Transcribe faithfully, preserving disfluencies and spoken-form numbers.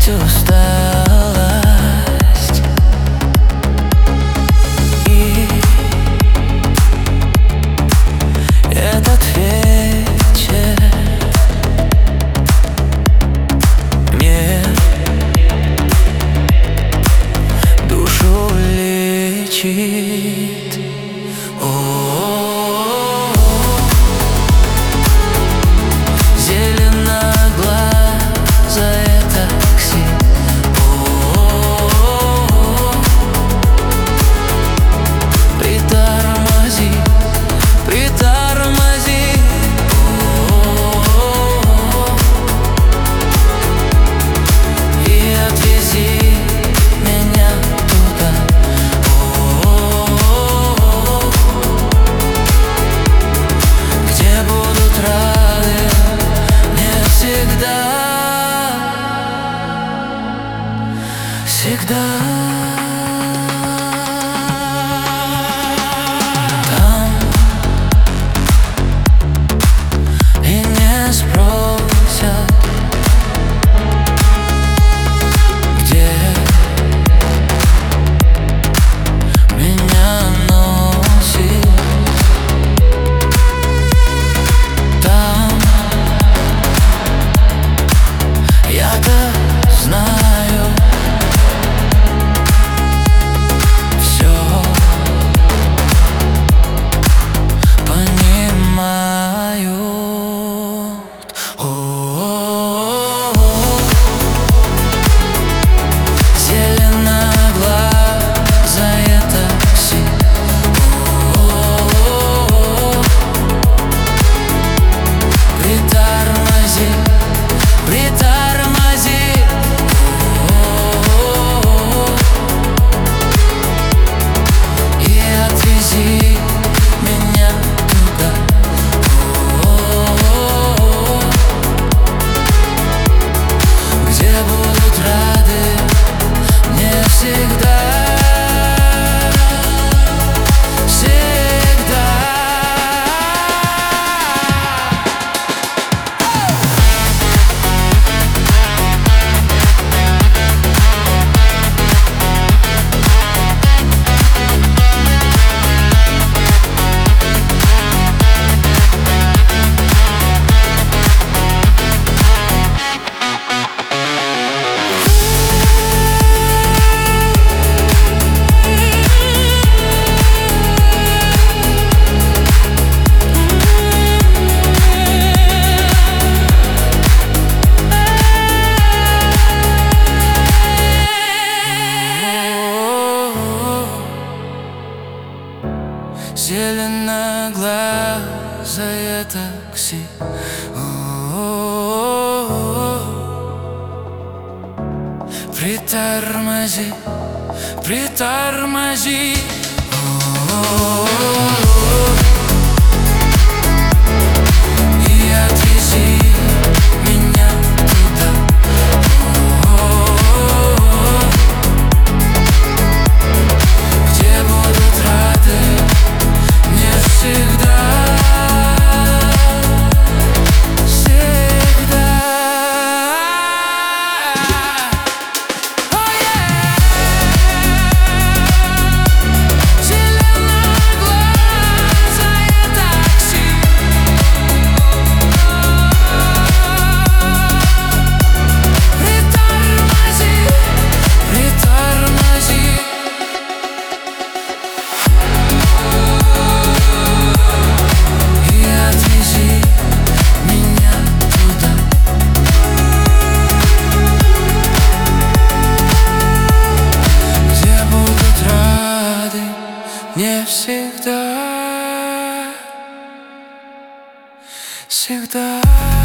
усталость. И этот вечер мне душу лечит. О-о-о-о. Зеленоглазое такси. О-о-о-о. Притормози, притормози. О-о-о-о. И отвези меня туда. О-о-о-о. Где будут рады мне всегда, всегда. Там и не спросят, где меня носит. Там я-то знаю всё, понимают. О-о-о-о. Зеленоглазое такси. О-о-о-о. Притормози, притормози. О-о-о-о. И отвези меня туда. О-о-о-о. Где будут рады мне всегда, всегда. Зеленоглазое такси. О-о-о-о. Притормози, притормози. О-о-о-о. И отвези меня туда. О-о-о-о. Где будут рады мне всегда, всегда. Oh yeah. Зеленоглазое такси. Притормози, притормози. И отвези меня туда. Где будут рады мне всегда, всегда.